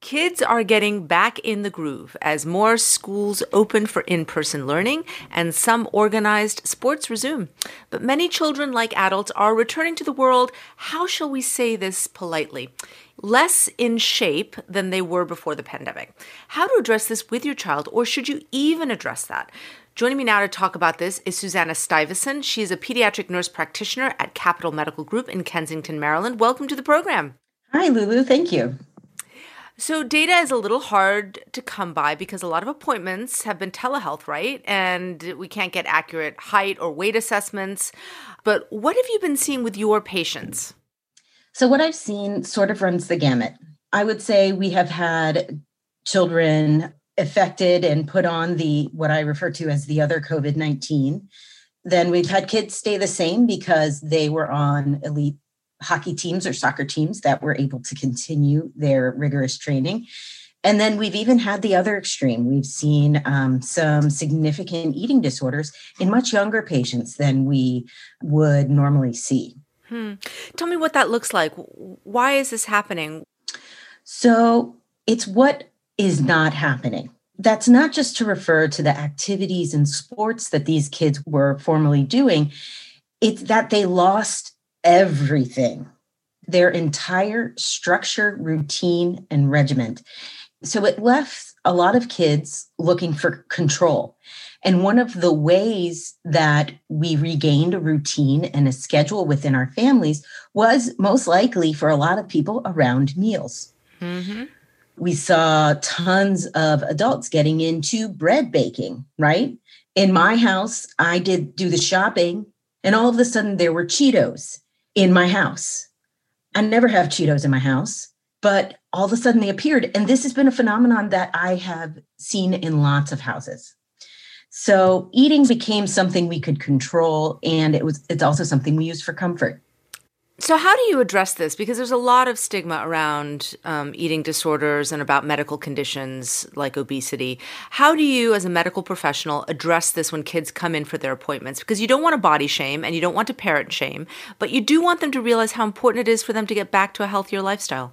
Kids are getting back in the groove as more schools open for in-person learning and some organized sports resume. But many children, like adults, are returning to the world, how shall we say this politely, less in shape than they were before the pandemic. How to address this with your child, or should you even address that? Joining me now to talk about this is Susanna Stuyvesant. She is a pediatric nurse practitioner at Capital Medical Group in Kensington, Maryland. Welcome to the program. Hi, Lulu. Thank you. So data is a little hard to come by because a lot of appointments have been telehealth, right? And we can't get accurate height or weight assessments. But what have you been seeing with your patients? So what I've seen sort of runs the gamut. I would say we have had children affected and put on what I refer to as the other COVID-19. Then we've had kids stay the same because they were on elite hockey teams or soccer teams that were able to continue their rigorous training. And then we've even had the other extreme. We've seen some significant eating disorders in much younger patients than we would normally see. Tell me what that looks like. Why is this happening? So it's what is not happening. That's not just to refer to the activities and sports that these kids were formerly doing. It's that they lost everything, their entire structure, routine, and regiment. So it left a lot of kids looking for control. And one of the ways that we regained a routine and a schedule within our families was most likely for a lot of people around meals. Mm-hmm. We saw tons of adults getting into bread baking, right? In my house, I did do the shopping, and all of a sudden there were Cheetos in my house. I never have Cheetos in my house, but all of a sudden they appeared. And this has been a phenomenon that I have seen in lots of houses. So eating became something we could control, and it's also something we use for comfort. So how do you address this? Because there's a lot of stigma around eating disorders and about medical conditions like obesity. How do you, as a medical professional, address this when kids come in for their appointments? Because you don't want to body shame and you don't want to parent shame, but you do want them to realize how important it is for them to get back to a healthier lifestyle.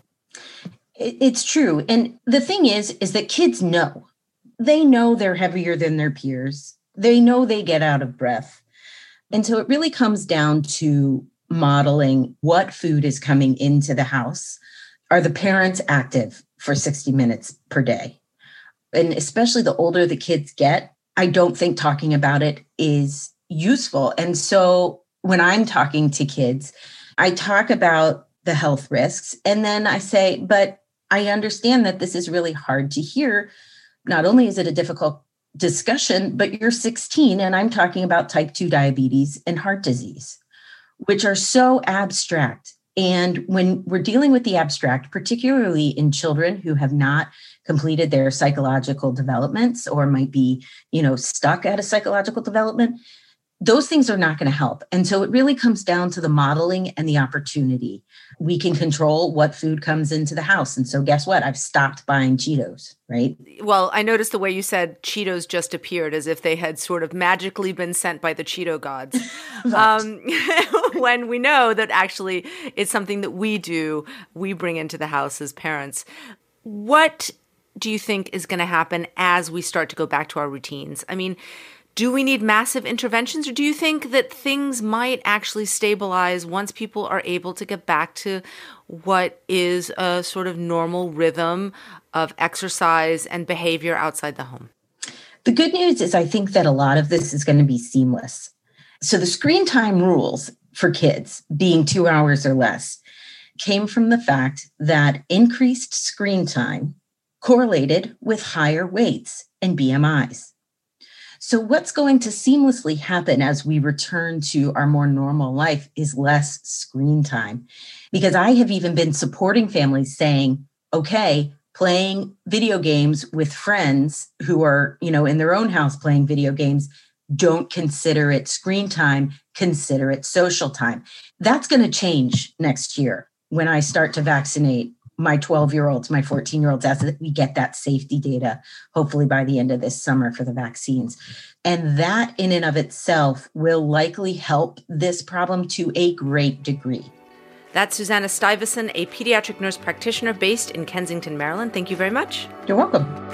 It's true. And the thing is that kids know. They know they're heavier than their peers. They know they get out of breath. And so it really comes down to modeling what food is coming into the house. Are the parents active for 60 minutes per day? And especially the older the kids get, I don't think talking about it is useful. And so when I'm talking to kids, I talk about the health risks. And then I say, but I understand that this is really hard to hear. Not only is it a difficult discussion, but you're 16 and I'm talking about type 2 diabetes and heart disease, which are so abstract. And when we're dealing with the abstract, particularly in children who have not completed their psychological developments or might be, stuck at a psychological development, those things are not going to help. And so it really comes down to the modeling and the opportunity. We can control what food comes into the house. And so guess what? I've stopped buying Cheetos, right? Well, I noticed the way you said Cheetos just appeared as if they had sort of magically been sent by the Cheeto gods. When we know that actually it's something that we bring into the house as parents. What do you think is going to happen as we start to go back to our routines? I mean, do we need massive interventions, or do you think that things might actually stabilize once people are able to get back to what is a sort of normal rhythm of exercise and behavior outside the home? The good news is I think that a lot of this is going to be seamless. So the screen time rules for kids being 2 hours or less came from the fact that increased screen time correlated with higher weights and BMIs. So what's going to seamlessly happen as we return to our more normal life is less screen time. Because I have even been supporting families saying, okay, playing video games with friends who are, in their own house playing video games, don't consider it screen time, consider it social time. That's going to change next year when I start to vaccinate my 12-year-olds, my 14-year-olds, as we get that safety data, hopefully by the end of this summer for the vaccines. And that in and of itself will likely help this problem to a great degree. That's Susanna Stuyvesant, a pediatric nurse practitioner based in Kensington, Maryland. Thank you very much. You're welcome.